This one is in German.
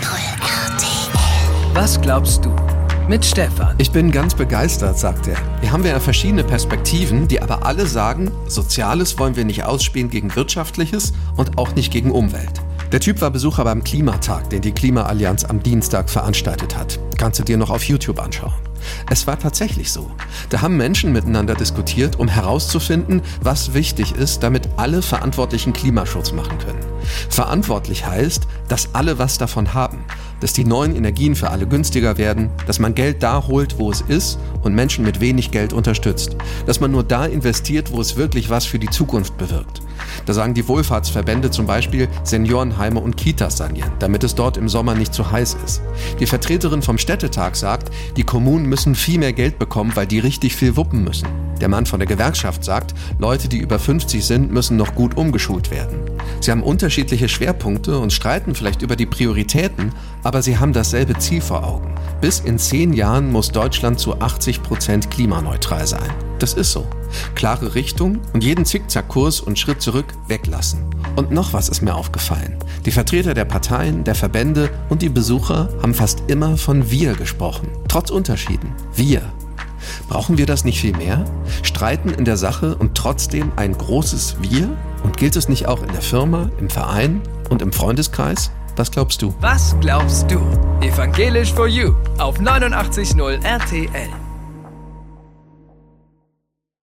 RTL. Was glaubst du? Mit Stefan. Ich bin ganz begeistert, sagt er. Hier haben wir ja verschiedene Perspektiven, die aber alle sagen, Soziales wollen wir nicht ausspielen gegen Wirtschaftliches und auch nicht gegen Umwelt. Der Typ war Besucher beim Klimatag, den die Klimaallianz am Dienstag veranstaltet hat. Kannst du dir noch auf YouTube anschauen. Es war tatsächlich so. Da haben Menschen miteinander diskutiert, um herauszufinden, was wichtig ist, damit alle verantwortlichen Klimaschutz machen können. Verantwortlich heißt, dass alle was davon haben, dass die neuen Energien für alle günstiger werden, dass man Geld da holt, wo es ist und Menschen mit wenig Geld unterstützt, dass man nur da investiert, wo es wirklich was für die Zukunft bewirkt. Da sagen die Wohlfahrtsverbände zum Beispiel, Seniorenheime und Kitas sanieren, damit es dort im Sommer nicht zu heiß ist. Die Vertreterin vom Städtetag sagt, die Kommunen müssen viel mehr Geld bekommen, weil die richtig viel wuppen müssen. Der Mann von der Gewerkschaft sagt, Leute, die über 50 sind, müssen noch gut umgeschult werden. Sie haben unterschiedliche Schwerpunkte und streiten vielleicht über die Prioritäten, aber sie haben dasselbe Ziel vor Augen. Bis in 10 Jahren muss Deutschland zu 80% klimaneutral sein. Das ist so. Klare Richtung und jeden Zickzackkurs und Schritt zurück weglassen. Und noch was ist mir aufgefallen. Die Vertreter der Parteien, der Verbände und die Besucher haben fast immer von wir gesprochen. Trotz Unterschieden. Wir. Brauchen wir das nicht viel mehr? Streiten in der Sache und trotzdem ein großes Wir? Und gilt es nicht auch in der Firma, im Verein und im Freundeskreis? Was glaubst du? Was glaubst du? Evangelisch for You auf 89.0 RTL.